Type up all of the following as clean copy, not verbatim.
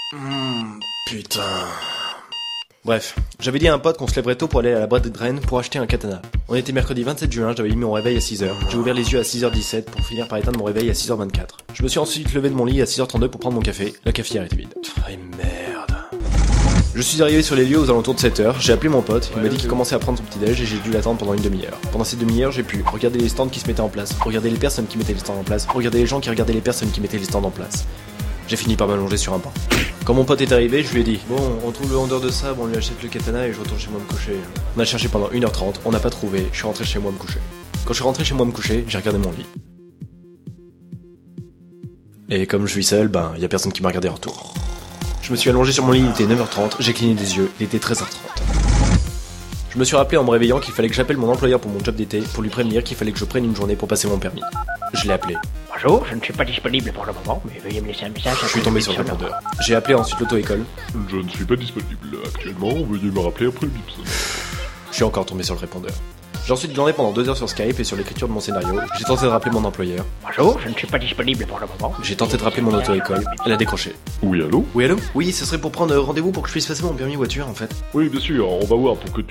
Putain... Bref, j'avais dit à un pote qu'on se lèverait tôt pour aller à la boîte de Rennes pour acheter un katana. On était mercredi 27 juin, j'avais mis mon réveil à 6h. J'ai ouvert les yeux à 6h17 pour finir par éteindre mon réveil à 6h24. Je me suis ensuite levé de mon lit à 6h32 pour prendre mon café. La cafetière était vide. Et merde. Je suis arrivé sur les lieux aux alentours de 7h, j'ai appelé mon pote, il m'a dit qu'il commençait à prendre son petit déj et j'ai dû l'attendre pendant une demi-heure. Pendant cette demi-heure, j'ai pu regarder les stands qui se mettaient en place, regarder les personnes qui mettaient les stands en place, regarder les gens qui regardaient les personnes qui mettaient les stands en place. J'ai fini par m'allonger sur un banc. Quand mon pote est arrivé, je lui ai dit « Bon, on trouve le vendeur de sabre, on lui achète le katana et je retourne chez moi me coucher. » On a cherché pendant 1h30, on n'a pas trouvé, je suis rentré chez moi me coucher. Quand je suis rentré chez moi me coucher, j'ai regardé mon lit. Et comme je suis seul, y a personne qui m'a regardé en retour. Je me suis allongé sur mon lit, il était 9h30, j'ai cligné des yeux, il était 13h30. Je me suis rappelé en me réveillant qu'il fallait que j'appelle mon employeur pour mon job d'été pour lui prévenir qu'il fallait que je prenne une journée pour passer mon permis. Je l'ai appelé. Bonjour, je ne suis pas disponible pour le moment, mais veuillez me laisser un message. Je suis tombé sur le répondeur. J'ai appelé ensuite l'auto-école. Je ne suis pas disponible actuellement, veuillez me rappeler après le bip sonore. Je suis encore tombé sur le répondeur. J'ai ensuite glandé pendant 2 heures sur Skype et sur l'écriture de mon scénario. J'ai tenté de rappeler mon employeur. Bonjour, je ne suis pas disponible pour le moment. J'ai tenté de rappeler mon auto-école. Elle a décroché. Oui, allô? Oui, allô? Oui, ce serait pour prendre rendez-vous pour que je puisse passer mon permis voiture en fait. Oui, bien sûr, on va voir pour que tu...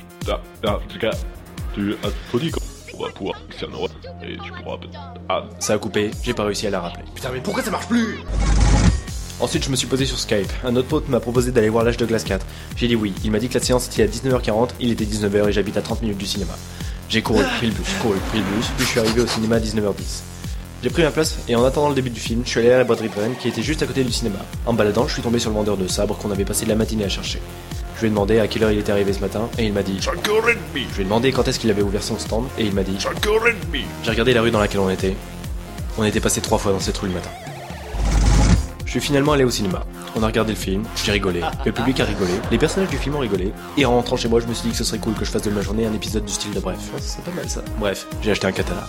faut dire qu'on va pouvoir et tu pourras peut-être... Ça a coupé, j'ai pas réussi à la rappeler. Putain, mais pourquoi ça marche plus? Ensuite, je me suis posé sur Skype. Un autre pote m'a proposé d'aller voir l'âge de glace 4. J'ai dit oui. Il m'a dit que la séance était à 19h40, il était 19h et j'habite à 30 minutes du cinéma. J'ai couru, pris le bus, puis je suis arrivé au cinéma à 19h10. J'ai pris ma place et en attendant le début du film, je suis allé à la boîte Rennes qui était juste à côté du cinéma. En baladant, je suis tombé sur le vendeur de sabre qu'on avait passé la matinée à chercher. Je lui ai demandé à quelle heure il était arrivé ce matin et il m'a dit 5h30. Je lui ai demandé quand est-ce qu'il avait ouvert son stand et il m'a dit 5h30. J'ai regardé la rue dans laquelle on était. On était passé 3 fois dans cette rue le matin. Je suis finalement allé au cinéma. On a regardé le film, j'ai rigolé, le public a rigolé, les personnages du film ont rigolé, et en rentrant chez moi, je me suis dit que ce serait cool que je fasse de ma journée un épisode du style de Bref. C'est pas mal ça. Bref, j'ai acheté un katana.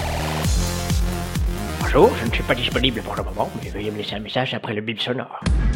Bonjour, je ne suis pas disponible pour le moment, mais veuillez me laisser un message après le bip sonore.